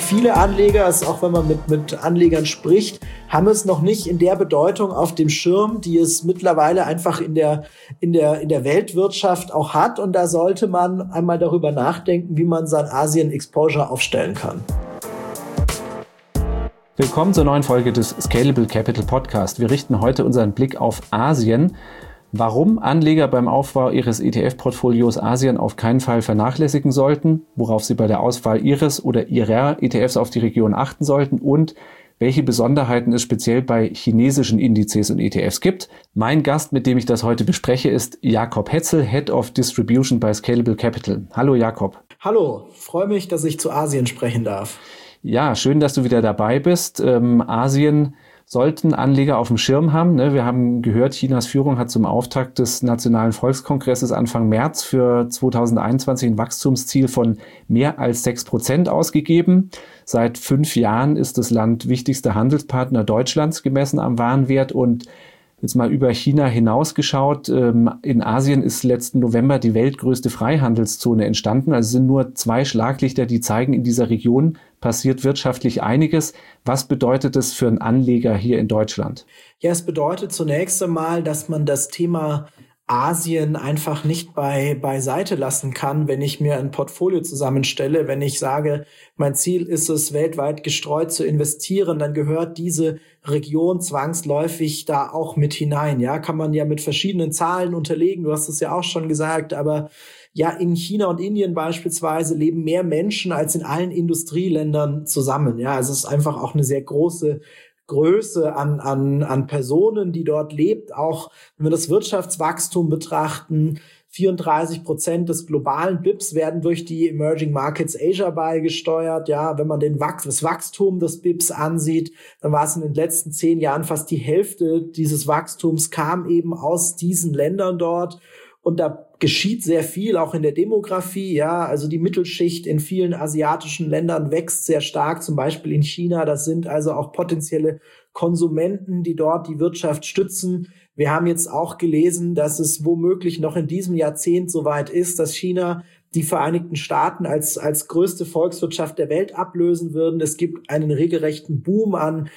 viele Anleger, auch wenn man mit Anlegern spricht, haben es noch nicht in der Bedeutung auf dem Schirm, die es mittlerweile einfach in der Weltwirtschaft auch hat. Und da sollte man einmal darüber nachdenken, wie man sein Asien-Exposure aufstellen kann. Willkommen zur neuen Folge des Scalable Capital Podcast. Wir richten heute unseren Blick auf Asien. Warum Anleger beim Aufbau ihres ETF-Portfolios Asien auf keinen Fall vernachlässigen sollten, worauf sie bei der Auswahl ihres oder ihrer ETFs auf die Region achten sollten und welche Besonderheiten es speziell bei chinesischen Indizes und ETFs gibt. Mein Gast, mit dem ich das heute bespreche, ist Jakob Hetzel, Head of Distribution bei Scalable Capital. Hallo Jakob. Hallo, freue mich, dass ich zu Asien sprechen darf. Ja, schön, dass du wieder dabei bist. Asien sollten Anleger auf dem Schirm haben. Wir haben gehört, Chinas Führung hat zum Auftakt des Nationalen Volkskongresses Anfang März für 2021 ein Wachstumsziel von mehr als 6% ausgegeben. Seit 5 Jahren ist das Land wichtigster Handelspartner Deutschlands gemessen am Warenwert. Und jetzt mal über China hinausgeschaut, in Asien ist letzten November die weltgrößte Freihandelszone entstanden. Also sind nur 2 Schlaglichter, die zeigen, in dieser Region passiert wirtschaftlich einiges. Was bedeutet das für einen Anleger hier in Deutschland? Ja, es bedeutet zunächst einmal, dass man das Thema Asien einfach nicht beiseite lassen kann, wenn ich mir ein Portfolio zusammenstelle. Wenn ich sage, mein Ziel ist es, weltweit gestreut zu investieren, dann gehört diese Region zwangsläufig da auch mit hinein. Ja, kann man ja mit verschiedenen Zahlen unterlegen. Du hast es ja auch schon gesagt, aber ja, in China und Indien beispielsweise leben mehr Menschen als in allen Industrieländern zusammen. Ja, also es ist einfach auch eine sehr große Größe an Personen, die dort lebt. Auch wenn wir das Wirtschaftswachstum betrachten, 34% des globalen BIPs werden durch die Emerging Markets Asia beigesteuert. Ja, wenn man das Wachstum des BIPs ansieht, dann war es in den letzten 10 Jahren fast die Hälfte dieses Wachstums kam eben aus diesen Ländern dort. Und da geschieht sehr viel, auch in der Demografie. Ja, also die Mittelschicht in vielen asiatischen Ländern wächst sehr stark, zum Beispiel in China. Das sind also auch potenzielle Konsumenten, die dort die Wirtschaft stützen. Wir haben jetzt auch gelesen, dass es womöglich noch in diesem Jahrzehnt soweit ist, dass China die Vereinigten Staaten als größte Volkswirtschaft der Welt ablösen würden. Es gibt einen regelrechten Boom an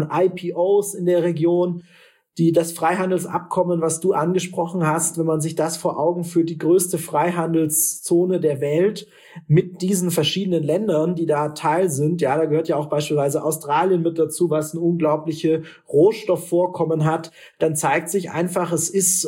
IPOs in der Region. Das Freihandelsabkommen, was du angesprochen hast, wenn man sich das vor Augen führt, die größte Freihandelszone der Welt mit diesen verschiedenen Ländern, die da Teil sind. Ja, da gehört ja auch beispielsweise Australien mit dazu, was ein unglaubliche Rohstoffvorkommen hat. Dann zeigt sich einfach, es ist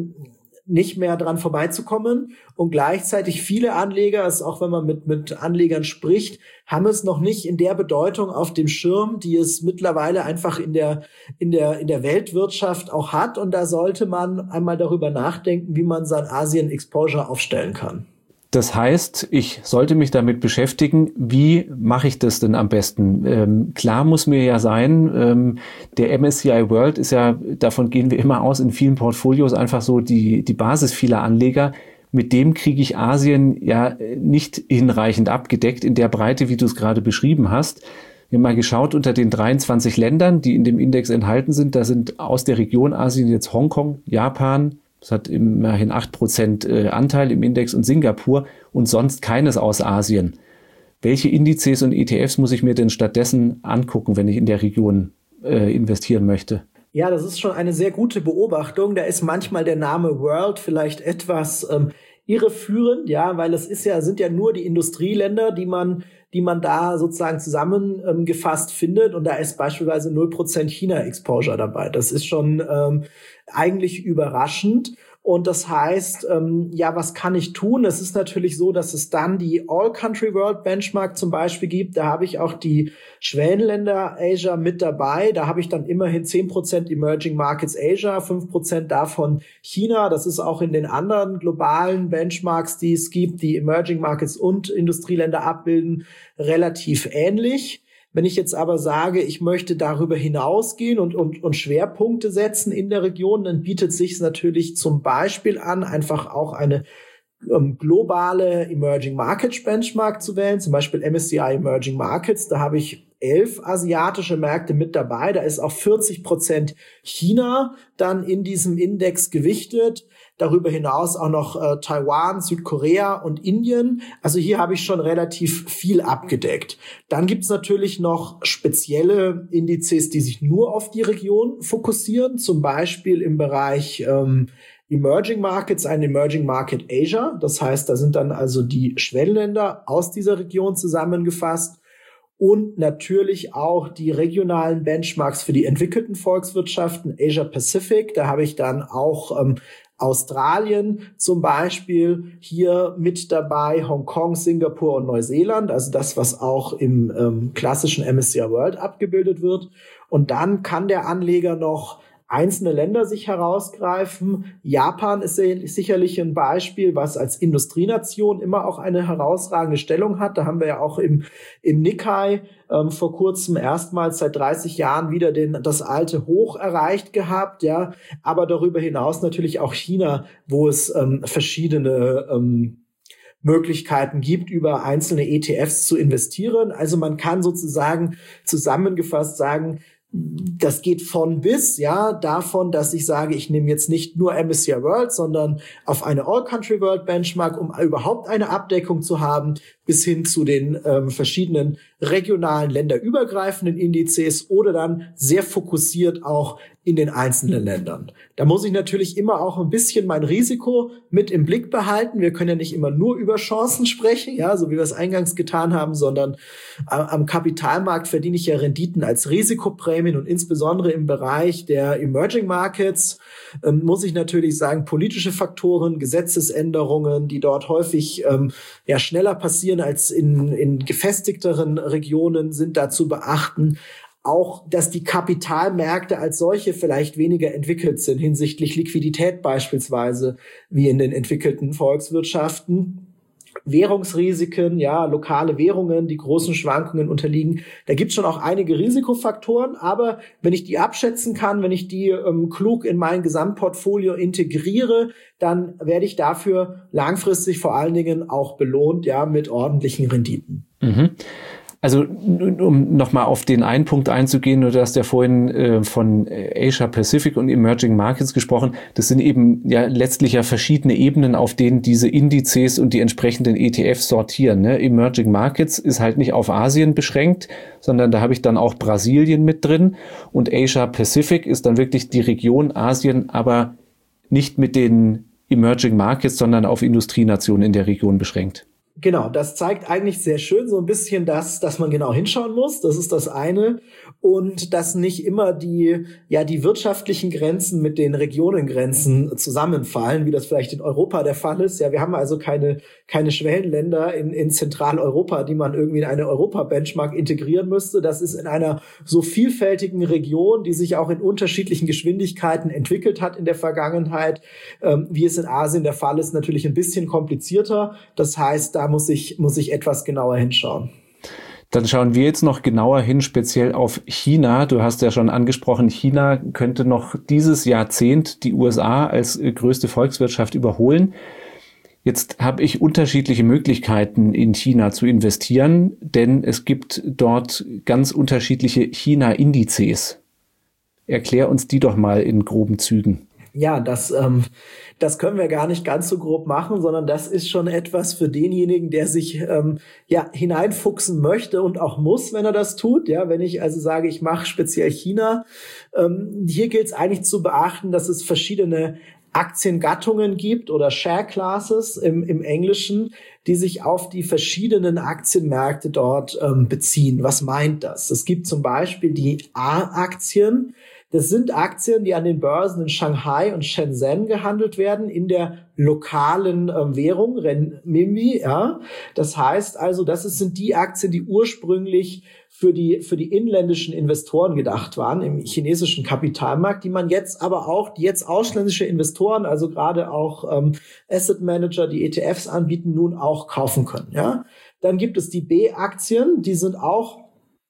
nicht mehr dran vorbeizukommen. Und gleichzeitig viele Anleger, auch wenn man mit Anlegern spricht, haben es noch nicht in der Bedeutung auf dem Schirm, die es mittlerweile einfach in der Weltwirtschaft auch hat. Und da sollte man einmal darüber nachdenken, wie man sein Asien-Exposure aufstellen kann. Das heißt, ich sollte mich damit beschäftigen, wie mache ich das denn am besten? Klar muss mir ja sein, der MSCI World ist ja, davon gehen wir immer aus, in vielen Portfolios einfach so die Basis vieler Anleger. Mit dem kriege ich Asien ja nicht hinreichend abgedeckt in der Breite, wie du es gerade beschrieben hast. Wir haben mal geschaut, unter den 23 Ländern, die in dem Index enthalten sind, da sind aus der Region Asien jetzt Hongkong, Japan, das hat immerhin 8% Anteil im Index, und Singapur, und sonst keines aus Asien. Welche Indizes und ETFs muss ich mir denn stattdessen angucken, wenn ich in der Region investieren möchte? Ja, das ist schon eine sehr gute Beobachtung. Da ist manchmal der Name World vielleicht etwas irreführend, ja, weil sind ja nur die Industrieländer, die man da sozusagen zusammengefasst findet, und da ist beispielsweise 0% China-Exposure dabei. Das ist schon eigentlich überraschend. Und das heißt, was kann ich tun? Es ist natürlich so, dass es dann die All-Country World Benchmark zum Beispiel gibt. Da habe ich auch die Schwellenländer Asia mit dabei. Da habe ich dann immerhin 10% Emerging Markets Asia, 5% davon China. Das ist auch in den anderen globalen Benchmarks, die es gibt, die Emerging Markets und Industrieländer abbilden, relativ ähnlich. Wenn ich jetzt aber sage, ich möchte darüber hinausgehen und Schwerpunkte setzen in der Region, dann bietet sich es natürlich zum Beispiel an, einfach auch eine globale Emerging Markets Benchmark zu wählen, zum Beispiel MSCI Emerging Markets. Da habe ich 11 asiatische Märkte mit dabei. Da ist auch 40% China dann in diesem Index gewichtet. Darüber hinaus auch noch Taiwan, Südkorea und Indien. Also hier habe ich schon relativ viel abgedeckt. Dann gibt's natürlich noch spezielle Indizes, die sich nur auf die Region fokussieren. Zum Beispiel im Bereich Emerging Markets, ein Emerging Market Asia. Das heißt, da sind dann also die Schwellenländer aus dieser Region zusammengefasst. Und natürlich auch die regionalen Benchmarks für die entwickelten Volkswirtschaften, Asia Pacific. Da habe ich dann auch Australien zum Beispiel hier mit dabei, Hongkong, Singapur und Neuseeland, also das, was auch im klassischen MSCI World abgebildet wird. Und dann kann der Anleger noch einzelne Länder sich herausgreifen. Japan ist sicherlich ein Beispiel, was als Industrienation immer auch eine herausragende Stellung hat. Da haben wir ja auch im Nikkei vor kurzem erstmals seit 30 Jahren wieder das alte Hoch erreicht gehabt, ja. Aber darüber hinaus natürlich auch China, wo es verschiedene Möglichkeiten gibt, über einzelne ETFs zu investieren. Also man kann sozusagen zusammengefasst sagen, das geht von bis, ja, davon, dass ich sage, ich nehme jetzt nicht nur MSCI World, sondern auf eine All-Country World Benchmark, um überhaupt eine Abdeckung zu haben, bis hin zu den verschiedenen regionalen, länderübergreifenden Indizes oder dann sehr fokussiert auch in den einzelnen Ländern. Da muss ich natürlich immer auch ein bisschen mein Risiko mit im Blick behalten. Wir können ja nicht immer nur über Chancen sprechen, ja, so wie wir es eingangs getan haben, sondern am Kapitalmarkt verdiene ich ja Renditen als Risikoprämien und insbesondere im Bereich der Emerging Markets muss ich natürlich sagen, politische Faktoren, Gesetzesänderungen, die dort häufig schneller passieren als in gefestigteren Regionen, sind da zu beachten. Auch, dass die Kapitalmärkte als solche vielleicht weniger entwickelt sind hinsichtlich Liquidität beispielsweise, wie in den entwickelten Volkswirtschaften. Währungsrisiken, ja, lokale Währungen, die großen Schwankungen unterliegen. Da gibt es schon auch einige Risikofaktoren, aber wenn ich die abschätzen kann, wenn ich die klug in mein Gesamtportfolio integriere, dann werde ich dafür langfristig vor allen Dingen auch belohnt, ja, mit ordentlichen Renditen. Mhm. Also um nochmal auf den einen Punkt einzugehen, du hast ja vorhin von Asia Pacific und Emerging Markets gesprochen. Das sind eben ja letztlich ja verschiedene Ebenen, auf denen diese Indizes und die entsprechenden ETFs sortieren. Ne? Emerging Markets ist halt nicht auf Asien beschränkt, sondern da habe ich dann auch Brasilien mit drin. Und Asia Pacific ist dann wirklich die Region Asien, aber nicht mit den Emerging Markets, sondern auf Industrienationen in der Region beschränkt. Genau, das zeigt eigentlich sehr schön so ein bisschen dass man genau hinschauen muss. Das ist das eine. Und dass nicht immer die wirtschaftlichen Grenzen mit den Regionengrenzen zusammenfallen, wie das vielleicht in Europa der Fall ist. Ja, wir haben also keine Schwellenländer in Zentraleuropa, die man irgendwie in eine Europa-Benchmark integrieren müsste. Das ist in einer so vielfältigen Region, die sich auch in unterschiedlichen Geschwindigkeiten entwickelt hat in der Vergangenheit, wie es in Asien der Fall ist, natürlich ein bisschen komplizierter. Das heißt, da muss ich etwas genauer hinschauen. Dann schauen wir jetzt noch genauer hin, speziell auf China. Du hast ja schon angesprochen, China könnte noch dieses Jahrzehnt die USA als größte Volkswirtschaft überholen. Jetzt habe ich unterschiedliche Möglichkeiten, in China zu investieren, denn es gibt dort ganz unterschiedliche China-Indizes. Erklär uns die doch mal in groben Zügen. Ja, das können wir gar nicht ganz so grob machen, sondern das ist schon etwas für denjenigen, der sich hineinfuchsen möchte und auch muss, wenn er das tut. Ja, wenn ich also sage, ich mache speziell China, hier gilt es eigentlich zu beachten, dass es verschiedene Aktiengattungen gibt oder Share Classes im Englischen, die sich auf die verschiedenen Aktienmärkte dort beziehen. Was meint das? Es gibt zum Beispiel die A-Aktien. Das sind Aktien, die an den Börsen in Shanghai und Shenzhen gehandelt werden, in der lokalen Währung, Renminbi, ja. Das heißt also, sind die Aktien, die ursprünglich für die inländischen Investoren gedacht waren, im chinesischen Kapitalmarkt, die jetzt ausländische Investoren, also gerade auch Asset Manager, die ETFs anbieten, nun auch kaufen können, ja. Dann gibt es die B-Aktien, die sind auch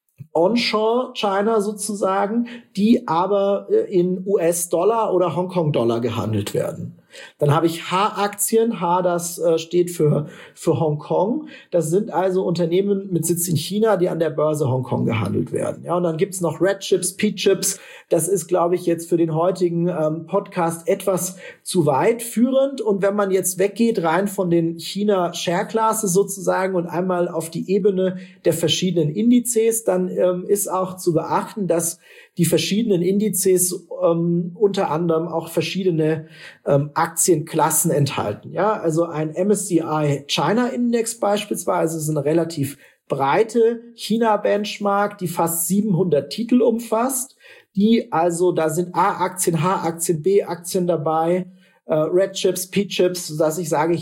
Onshore China sozusagen, die aber in US-Dollar oder Hongkong-Dollar gehandelt werden. Dann habe ich H-Aktien. H, das steht für Hongkong. Das sind also Unternehmen mit Sitz in China, die an der Börse Hongkong gehandelt werden. Ja, und dann gibt's noch Red Chips, P-Chips. Das ist, glaube ich, jetzt für den heutigen Podcast etwas zu weit führend. Und wenn man jetzt weggeht rein von den China-Share-Classes sozusagen und einmal auf die Ebene der verschiedenen Indizes, dann ist auch zu beachten, dass die verschiedenen Indizes unter anderem auch verschiedene Aktienklassen enthalten. Ja, also ein MSCI China Index beispielsweise ist eine relativ breite China-Benchmark, die fast 700 Titel umfasst. Da sind A-Aktien, H-Aktien, B-Aktien dabei, Red Chips, P-Chips, sodass ich sage,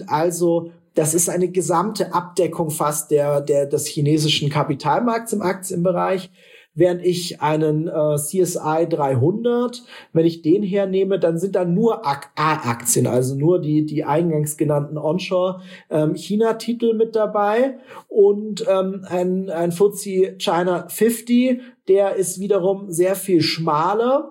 das ist eine gesamte Abdeckung fast des chinesischen Kapitalmarkts im Aktienbereich. Während ich einen CSI 300, wenn ich den hernehme, dann sind da nur A-Aktien, also nur die eingangs genannten Onshore-China-Titel mit dabei. Und ein FTSE China 50, der ist wiederum sehr viel schmaler.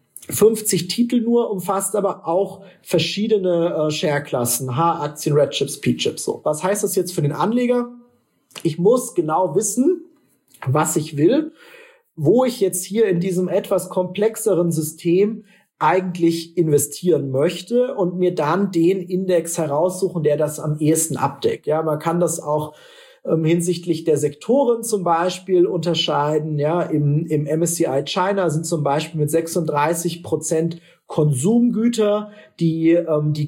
50 Titel nur, umfasst aber auch verschiedene Share-Klassen, H-Aktien, Red Chips, P-Chips. So, was heißt das jetzt für den Anleger? Ich muss genau wissen, was ich will, wo ich jetzt hier in diesem etwas komplexeren System eigentlich investieren möchte und mir dann den Index heraussuchen, der das am ehesten abdeckt. Ja, man kann das auch hinsichtlich der Sektoren zum Beispiel unterscheiden. Ja, im MSCI China sind zum Beispiel mit 36% Konsumgüter der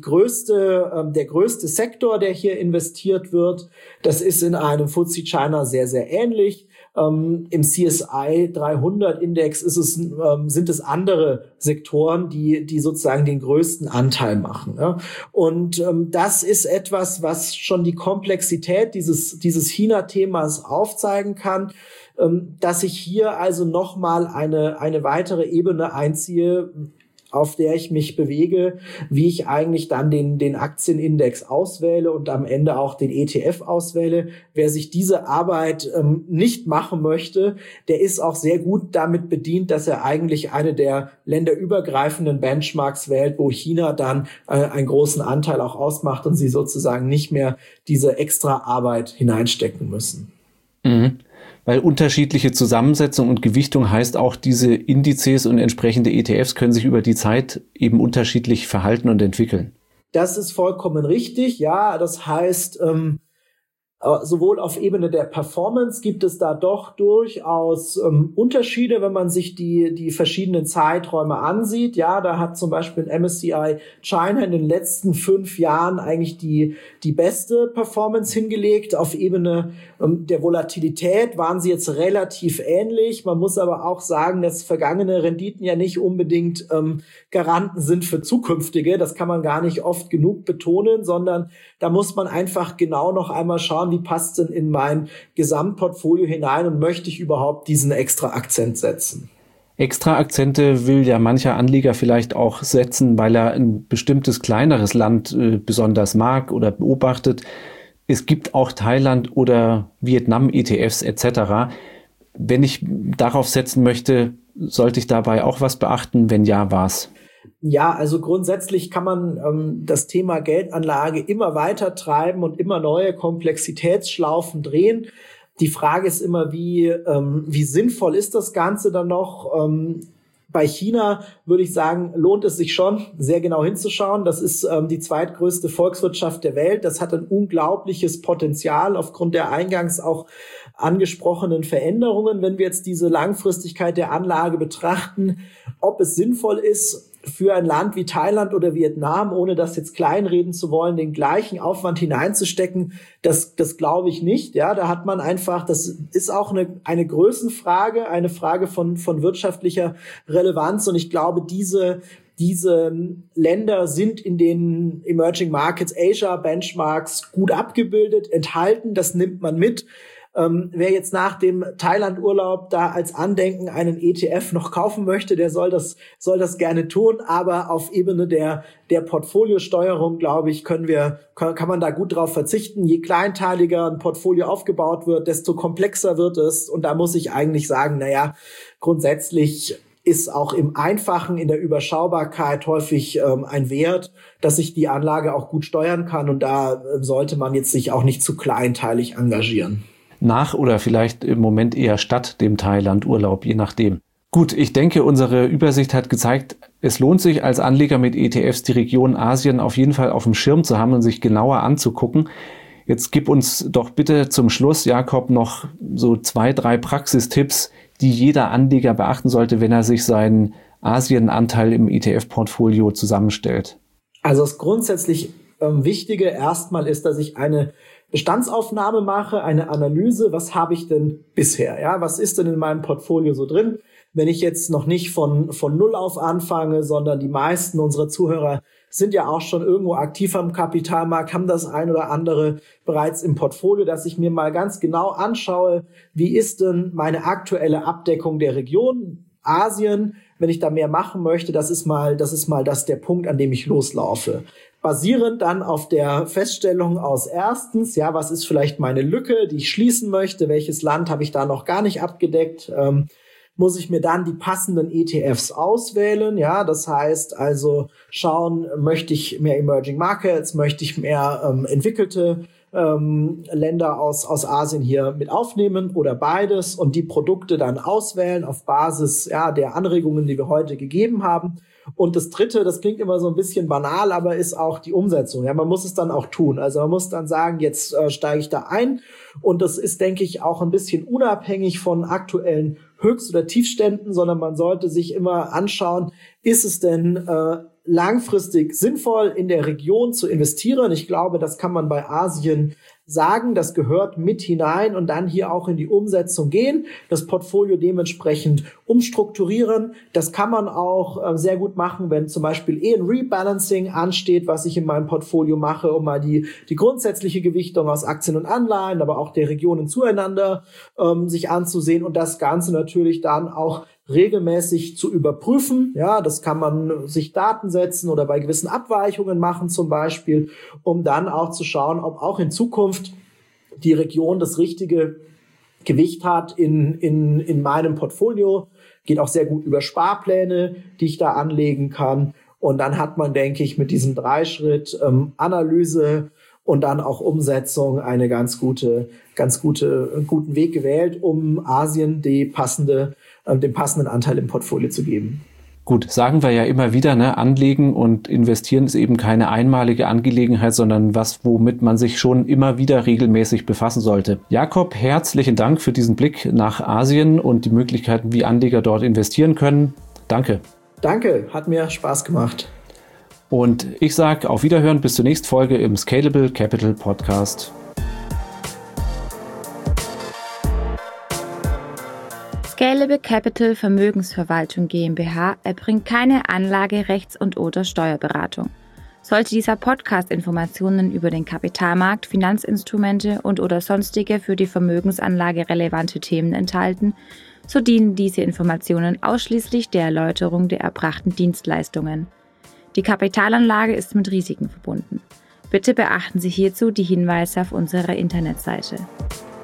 größte Sektor, der hier investiert wird. Das ist in einem FTSE China sehr, sehr ähnlich. Im CSI 300 Index sind es andere Sektoren, die sozusagen den größten Anteil machen. Ja? Und das ist etwas, was schon die Komplexität dieses China-Themas aufzeigen kann, dass ich hier also nochmal eine weitere Ebene einziehe, auf der ich mich bewege, wie ich eigentlich dann den Aktienindex auswähle und am Ende auch den ETF auswähle. Wer sich diese Arbeit nicht machen möchte, der ist auch sehr gut damit bedient, dass er eigentlich eine der länderübergreifenden Benchmarks wählt, wo China dann einen großen Anteil auch ausmacht und sie sozusagen nicht mehr diese extra Arbeit hineinstecken müssen. Mhm. Weil unterschiedliche Zusammensetzung und Gewichtung heißt auch, diese Indizes und entsprechende ETFs können sich über die Zeit eben unterschiedlich verhalten und entwickeln. Das ist vollkommen richtig. Ja, das heißt, sowohl auf Ebene der Performance gibt es da doch durchaus Unterschiede, wenn man sich die verschiedenen Zeiträume ansieht. Ja, da hat zum Beispiel ein MSCI China in den letzten 5 Jahren eigentlich die beste Performance hingelegt. Auf Ebene der Volatilität waren sie jetzt relativ ähnlich. Man muss aber auch sagen, dass vergangene Renditen ja nicht unbedingt Garanten sind für zukünftige. Das kann man gar nicht oft genug betonen, sondern da muss man einfach genau noch einmal schauen, wie passt denn in mein Gesamtportfolio hinein und möchte ich überhaupt diesen extra Akzent setzen? Extra Akzente will ja mancher Anleger vielleicht auch setzen, weil er ein bestimmtes kleineres Land besonders mag oder beobachtet. Es gibt auch Thailand oder Vietnam ETFs etc. Wenn ich darauf setzen möchte, sollte ich dabei auch was beachten? Wenn ja, was? Ja, also grundsätzlich kann man das Thema Geldanlage immer weiter treiben und immer neue Komplexitätsschlaufen drehen. Die Frage ist immer, wie sinnvoll ist das Ganze dann noch? Bei China würde ich sagen, lohnt es sich schon, sehr genau hinzuschauen. Das ist die zweitgrößte Volkswirtschaft der Welt. Das hat ein unglaubliches Potenzial aufgrund der eingangs auch angesprochenen Veränderungen. Wenn wir jetzt diese Langfristigkeit der Anlage betrachten, ob es sinnvoll ist, für ein Land wie Thailand oder Vietnam, ohne das jetzt kleinreden zu wollen, den gleichen Aufwand hineinzustecken, das glaube ich nicht. Ja, da hat man einfach, das ist auch eine Größenfrage, eine Frage von wirtschaftlicher Relevanz. Und ich glaube, diese Länder sind in den Emerging Markets Asia Benchmarks gut abgebildet, enthalten. Das nimmt man mit. Wer jetzt nach dem Thailand-Urlaub da als Andenken einen ETF noch kaufen möchte, der soll das gerne tun. Aber auf Ebene der Portfoliosteuerung, glaube ich, kann man da gut drauf verzichten. Je kleinteiliger ein Portfolio aufgebaut wird, desto komplexer wird es. Und da muss ich eigentlich sagen, grundsätzlich ist auch im Einfachen, in der Überschaubarkeit häufig ein Wert, dass ich die Anlage auch gut steuern kann. Und da sollte man jetzt sich auch nicht zu kleinteilig engagieren. Nach oder vielleicht im Moment eher statt dem Thailand-Urlaub, je nachdem. Gut, ich denke, unsere Übersicht hat gezeigt, es lohnt sich als Anleger mit ETFs die Region Asien auf jeden Fall auf dem Schirm zu haben und sich genauer anzugucken. Jetzt gib uns doch bitte zum Schluss, Jakob, noch so 2, 3 Praxistipps, die jeder Anleger beachten sollte, wenn er sich seinen Asien-Anteil im ETF-Portfolio zusammenstellt. Also das grundsätzlich Wichtige erstmal ist, dass ich eine Bestandsaufnahme mache, eine Analyse, was habe ich denn bisher, ja, was ist denn in meinem Portfolio so drin, wenn ich jetzt noch nicht von Null auf anfange, sondern die meisten unserer Zuhörer sind ja auch schon irgendwo aktiv am Kapitalmarkt, haben das ein oder andere bereits im Portfolio, dass ich mir mal ganz genau anschaue, wie ist denn meine aktuelle Abdeckung der Region Asien, wenn ich da mehr machen möchte, das ist mal der Punkt, an dem ich loslaufe. Basierend dann auf der Feststellung aus erstens, ja, was ist vielleicht meine Lücke, die ich schließen möchte, welches Land habe ich da noch gar nicht abgedeckt, muss ich mir dann die passenden ETFs auswählen, ja, das heißt also schauen, möchte ich mehr Emerging Markets, möchte ich mehr entwickelte Länder aus Asien hier mit aufnehmen oder beides und die Produkte dann auswählen auf Basis der Anregungen, die wir heute gegeben haben. Und das Dritte, das klingt immer so ein bisschen banal, aber ist auch die Umsetzung. Ja, man muss es dann auch tun. Also man muss dann sagen, jetzt steige ich da ein. Und das ist, denke ich, auch ein bisschen unabhängig von aktuellen Höchst- oder Tiefständen, sondern man sollte sich immer anschauen, ist es denn langfristig sinnvoll, in der Region zu investieren? Ich glaube, das kann man bei Asien sagen, das gehört mit hinein und dann hier auch in die Umsetzung gehen, das Portfolio dementsprechend umstrukturieren. Das kann man auch sehr gut machen, wenn zum Beispiel ein Rebalancing ansteht, was ich in meinem Portfolio mache, um mal die grundsätzliche Gewichtung aus Aktien und Anleihen, aber auch der Regionen zueinander sich anzusehen und das Ganze natürlich dann auch regelmäßig zu überprüfen. Ja, das kann man sich Daten setzen oder bei gewissen Abweichungen machen zum Beispiel, um dann auch zu schauen, ob auch in Zukunft die Region das richtige Gewicht hat in meinem Portfolio. Geht auch sehr gut über Sparpläne, die ich da anlegen kann. Und dann hat man, denke ich, mit diesem 3-Schritt Analyse und dann auch Umsetzung einen guten Weg gewählt, um Asien den passenden Anteil im Portfolio zu geben. Gut, sagen wir ja immer wieder, ne, Anlegen und Investieren ist eben keine einmalige Angelegenheit, sondern was, womit man sich schon immer wieder regelmäßig befassen sollte. Jakob, herzlichen Dank für diesen Blick nach Asien und die Möglichkeiten, wie Anleger dort investieren können. Danke. Danke, hat mir Spaß gemacht. Und ich sage auf Wiederhören bis zur nächsten Folge im Scalable Capital Podcast. Scalable Capital Vermögensverwaltung GmbH erbringt keine Anlage-, Rechts- und/oder Steuerberatung. Sollte dieser Podcast Informationen über den Kapitalmarkt, Finanzinstrumente und/oder sonstige für die Vermögensanlage relevante Themen enthalten, so dienen diese Informationen ausschließlich der Erläuterung der erbrachten Dienstleistungen. Die Kapitalanlage ist mit Risiken verbunden. Bitte beachten Sie hierzu die Hinweise auf unserer Internetseite.